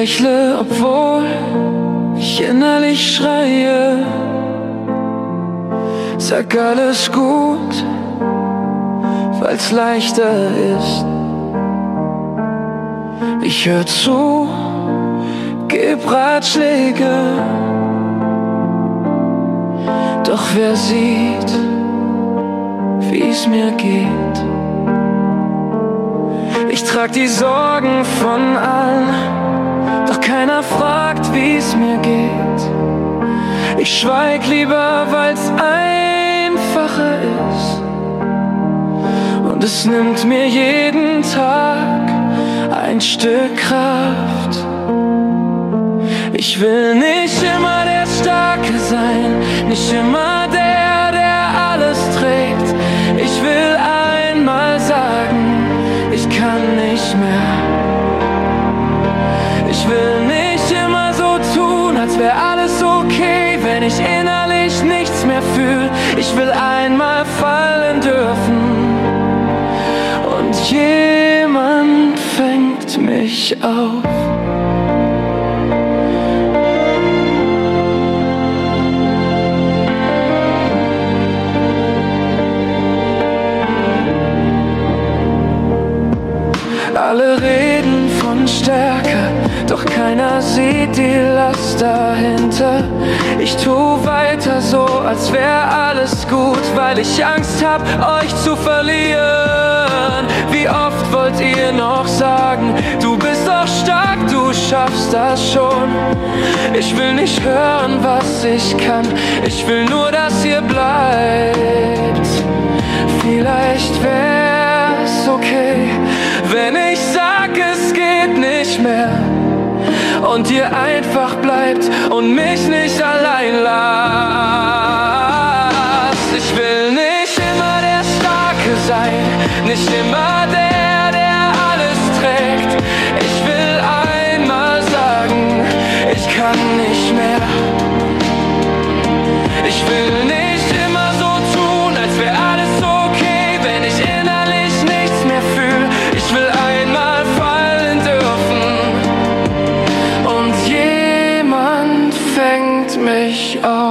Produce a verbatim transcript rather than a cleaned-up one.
lächle, obwohl ich innerlich schreie. Sag alles gut, weil's leichter ist. Ich hör zu, geb Ratschläge, doch wer sieht, wie's mir geht? Ich trag die Sorgen von allen, doch keiner fragt, wie's mir geht. Ich schweig lieber, weil's einfacher ist, und es nimmt mir jeden Tag ein Stück Kraft. Ich will nicht immer der Starke sein, nicht immer der, der alles trägt. Ich will einmal sagen, ich kann nicht mehr. Ich will nicht immer so tun, als wäre alles okay, wenn ich innerlich nichts mehr fühle. Ich will einmal fallen dürfen und jemand fängt mich auf. Alle reden von Stärke, doch keiner sieht die Last dahinter. Ich tu weiter so, als wär alles gut, weil ich Angst hab, euch zu verlieren. Wie oft wollt ihr noch sagen, du bist doch stark, du schaffst das schon. Ich will nicht hören, was ich kann, ich will nur, dass ihr bleibt. Vielleicht wär's okay, wenn ich sag, es geht nicht mehr, und ihr einfach bleibt und mich nicht allein lasst. Ich will nicht immer der Starke sein, nicht immer der, der alles trägt. Ich will einmal sagen, ich kann nicht mehr. Ich will nicht immer so tun, als wäre alles okay, wenn ich innerlich nichts mehr fühle. Ich will einmal fallen dürfen und jemand fängt mich auf.